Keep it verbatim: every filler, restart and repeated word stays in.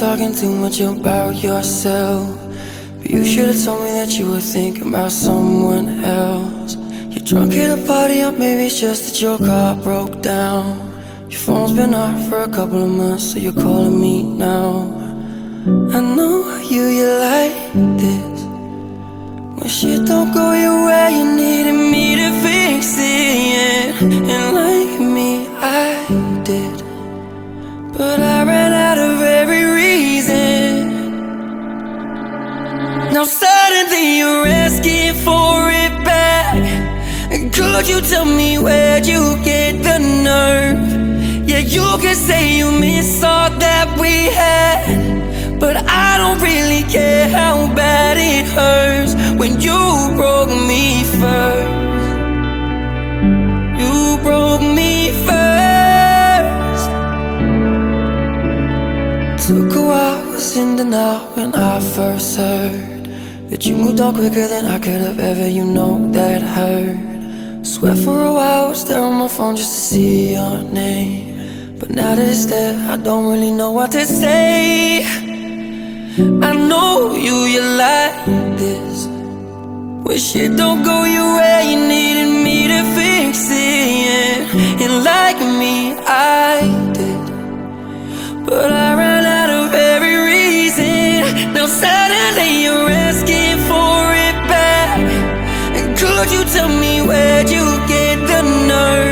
talking too much about yourself, but you should've told me that you were thinking about someone else. You're drunk at a party, or maybe it's just that your car broke down. Your phone's been off for a couple of months, so you're calling me now. I know you, you like this. When shit don't go your way, you needed me to fix it, yeah. And like me, I did, but I ran out of every reason. Now suddenly you're asking for it back. Could you tell me where'd you get the nerve? Yeah, you can say you miss all that we had, but I don't really care how bad it hurts when you broke me first. You broke me first. Took a while, was in denial when I first heard that you moved on quicker than I could have ever, you know that hurt. Swear for a while I was there on my phone just to see your name, but now that it's there, I don't really know what to say. I know you, you like this. When shit don't go your way, you needed me to fix it, yeah. And like me, I did, but I ran out of every reason. Now suddenly you're asking for it back. And could you tell me where'd you get the nerve?